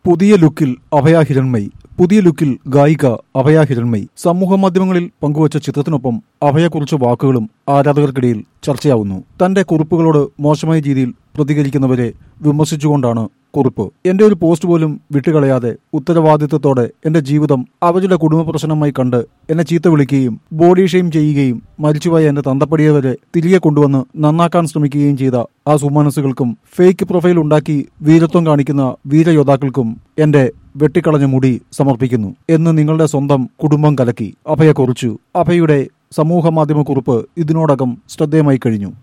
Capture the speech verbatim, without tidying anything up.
പുതിയ ലുക്കിൽ അഭയ ഹിരൺമയി പുതിയ ലുക്കിൽ ഗായിക അഭയ ഹിരൺമയി സമൂഹ മാധ്യമങ്ങളിൽ പങ്കുവച്ച ചിത്രത്തിനൊപ്പം അഭയെക്കുറിച്ച് വാക്കുകളും ആരാധകർക്കിടയിൽ ചർച്ചയാവുന്നു. തന്റെ കുറിപ്പുകളോട് മോശമായ രീതിയിൽ പ്രതികരിക്കുന്നവരെ വിമർശിച്ചുകൊണ്ടാണ് കുറിപ്പ്. എന്റെ ഒരു പോസ്റ്റ് പോലും വിട്ടുകളയാതെ ഉത്തരവാദിത്തത്തോടെ എന്റെ ജീവിതം അവരുടെ കുടുംബ പ്രശ്നമായി കണ്ട് എന്നെ ചീത്ത വിളിക്കുകയും ബോഡി ഷെയിം ചെയ്യുകയും മരിച്ചുപോയ എന്റെ തന്തപ്പടിയെ വരെ തിരികെ കൊണ്ടുവന്ന് നന്നാക്കാൻ ശ്രമിക്കുകയും ചെയ്ത ആ സുമനസ്സുകൾക്കും ഫേക്ക് പ്രൊഫൈൽ ഉണ്ടാക്കി വീരത്വം കാണിക്കുന്ന വീരയോദ്ധാക്കൾക്കും എന്റെ വെട്ടിക്കളഞ്ഞ മുടി സമർപ്പിക്കുന്നു എന്ന് നിങ്ങളുടെ സ്വന്തം കുടുംബം കലക്കി അഭയ കുറിച്ചു. അഭയുടെ സമൂഹ മാധ്യമ കുറിപ്പ് ഇതിനോടകം ശ്രദ്ധേയമായി കഴിഞ്ഞു.